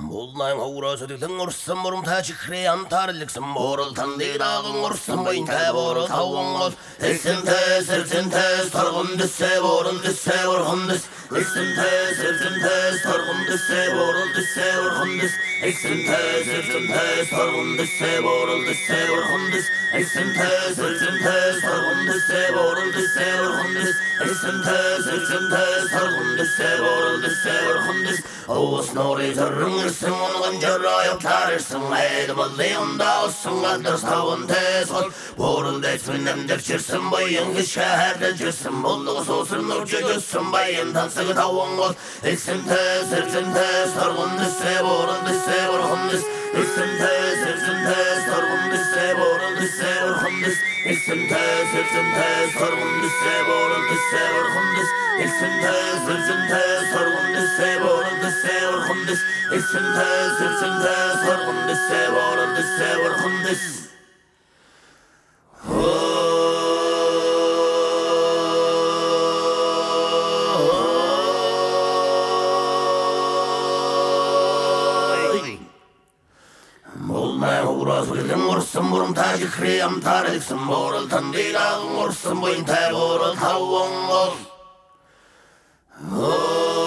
Molnayın uğrası dedin ursun murum taçı kreyan tarlıksın borul tandı dağın ursun boyun ta borul tavuğun ol Esin tez targın düşse borul düşse vurgun düş Esin tez targın düşse borul düşse vurgun düş Esin tez targın düşse borul düşse vurgun düş Esin tez targın düşse borul düşse vurgun düş Esin tez targın düşse borul düşse vurgun düş Oğuz nuri zırrıngırsın onun jarrayıp tarırsın Eydi bıllıyında olsun kaldır stavun tez ol Borul desminem depçirsin bayın ki şehirde cirsin Bulluğu soğusun nurcu gözsün bayın tansıgı tavun ol Eksin tez targın düşse borul düşse vurgun düş Eksin tez targın düşse borul düşse vurgun düş Eksin tez targın düşse borul düşse vurgun düş Eksin tez targın düşse borul düşse vurgun düş Eksin tez targın düşse borul düşse vurgun düş Molnay uğraz bildim ursun burum tacı kriyam tarlıksın borul tandı dağın ursun boyun ta borul tavuğun ol